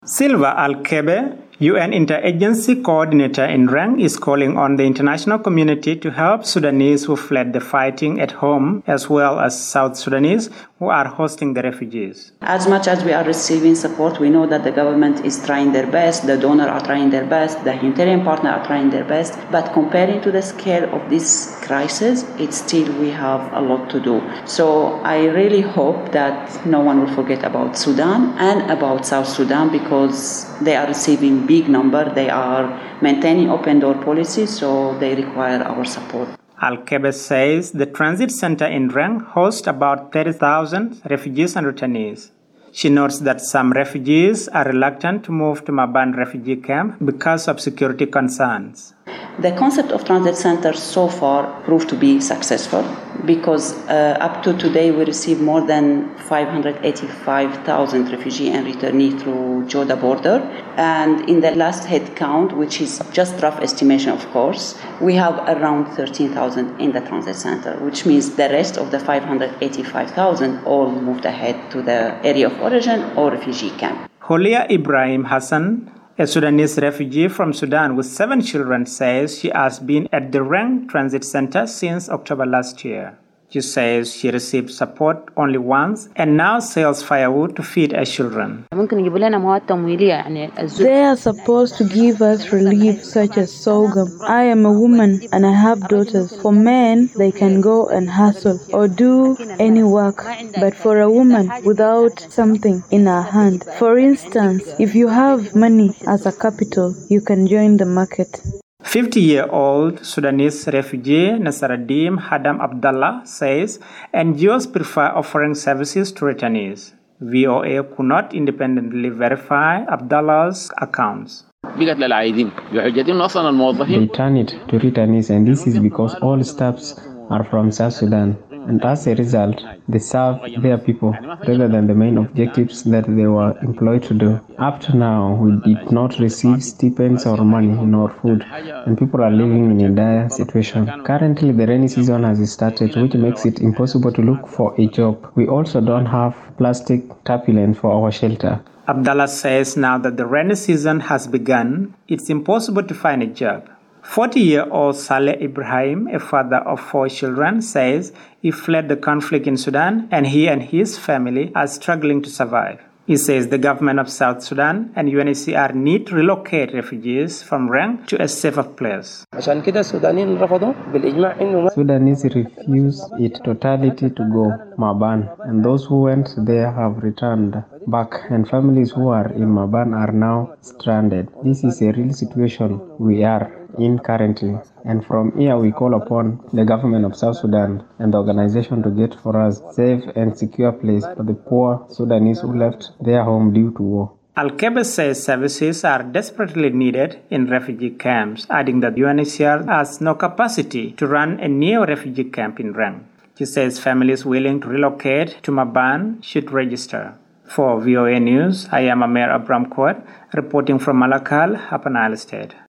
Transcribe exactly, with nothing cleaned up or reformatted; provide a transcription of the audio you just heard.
Silva Al-Kebe, U N Interagency Coordinator in Rang, is calling on the international community to help Sudanese who fled the fighting at home, as well as South Sudanese who are hosting the refugees. As much as we are receiving support, we know that the government is trying their best, the donors are trying their best, the humanitarian partners are trying their best, but comparing to the scale of this crisis, it's still we have a lot to do. So I really hope that no one will forget about Sudan and about South Sudan, because they are receiving big number, they are maintaining open door policy, so they require our support. Al-Kebe says the transit center in Rang hosts about thirty thousand refugees and returnees. She notes that some refugees are reluctant to move to Maban refugee camp because of security concerns. The concept of transit centers so far proved to be successful, because uh, up to today we received more than five hundred eighty-five thousand refugees and returnees through Joda border. And in the last head count, which is just rough estimation of course, we have around thirteen thousand in the transit center, which means the rest of the five hundred eighty-five thousand all moved ahead to the area of origin or refugee camp. Holia Ibrahim Hassan, a Sudanese refugee from Sudan with seven children, says she has been at the Rang Transit Center since October last year. She says she received support only once and now sells firewood to feed her children. They are supposed to give us relief such as sorghum. I am a woman and I have daughters. For men, they can go and hustle or do any work. But for a woman without something in her hand, for instance, if you have money as a capital, you can join the market. fifty-year-old Sudanese refugee Nasaradim Hadam Abdallah says N G Os prefer offering services to returnees. V O A could not independently verify Abdallah's accounts. They turn it to returnees, and this is because all staffs are from South Sudan. And as a result, they serve their people rather than the main objectives that they were employed to do. Up to now, we did not receive stipends or money nor food, and people are living in a dire situation. Currently, the rainy season has started, which makes it impossible to look for a job. We also don't have plastic tarpaulin for our shelter. Abdallah says now that the rainy season has begun, it's impossible to find a job. forty-year-old Saleh Ibrahim, a father of four children, says he fled the conflict in Sudan and he and his family are struggling to survive. He says the government of South Sudan and U N H C R need to relocate refugees from Rang to a safer place. Sudanese refused in totality to go Maban, and those who went there have returned back, and families who are in Maban are now stranded. This is a real situation we are in currently, and from here we call upon the government of South Sudan and the organization to get for us safe and secure place for the poor Sudanese who left their home due to war. Al-Kebe says services are desperately needed in refugee camps, adding that U N H C R has no capacity to run a new refugee camp in Rang. She says families willing to relocate to Maban should register. For V O A News, I am Amer Abramkot, reporting from Malakal, Upper Nile State.